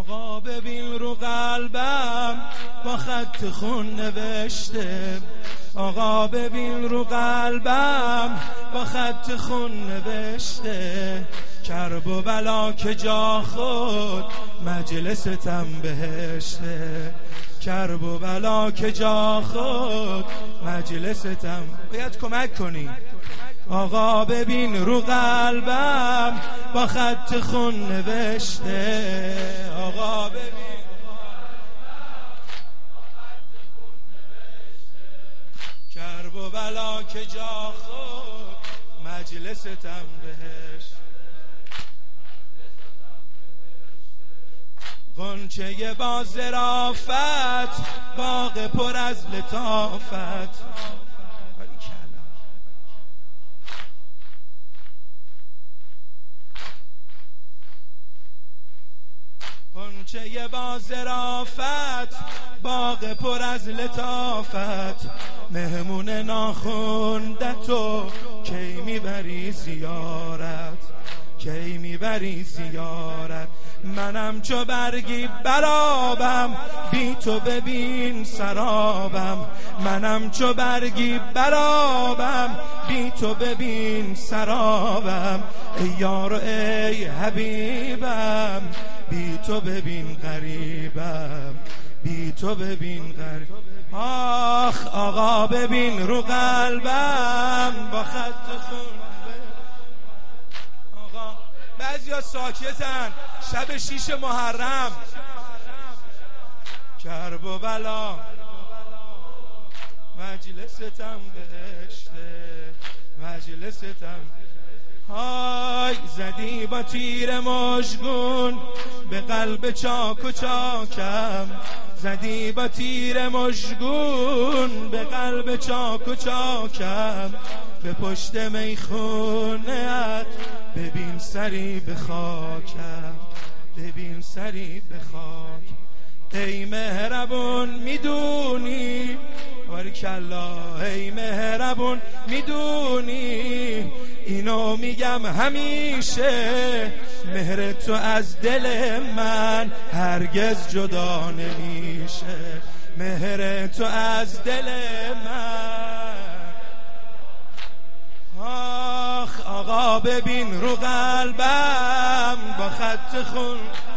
آقا ببین رو قلبم با خط خون نوشته، آقا ببین رو قلبم با خط خون نوشته، کرب و بلا که جا خود مجلستم بهشته، کرب و بلا که جا خود مجلستم. باید کمک کنی. آقا ببین رو قلبم با خط خون نوشته، آقا ببین کرب و بلا که جا خود مجلستم بهشت. غنچه با ظرافت، باغ پر از لطافت، غنچه با ظرافت، باغ پر از لطافت، مهمون ناخوندتو کی میبری زیارت، کی میبری زیارت. منم چو برگی برابم، بی تو ببین سرابم، منم چو برگی برابم، بی تو ببین سرابم. ای یار و ای حبیبم، بی تو ببین غریبم، بی تو ببین غریب. آخ آقا ببین رو قلبم با خط خون. آقا بعضیا ساکتن، شب 6 محرم، کرب و بلا مجلستم بهشته، مجلستم. های زدی با تیر مژگون به قلب چاک و چاکم، زدی با تیر مژگون به قلب چاک و چاکم. به پشت میخونه‌ات ببین سری به خاکم، ببین سری به خاک. ای مهربون میدونی، بارکالله، ای مهربون میدونی، اینو میگم همیشه، مهر تو از دل من هرگز جدا نمیشه، مهر تو از دل من. آخ آقا ببین رو قلبم با خط خون.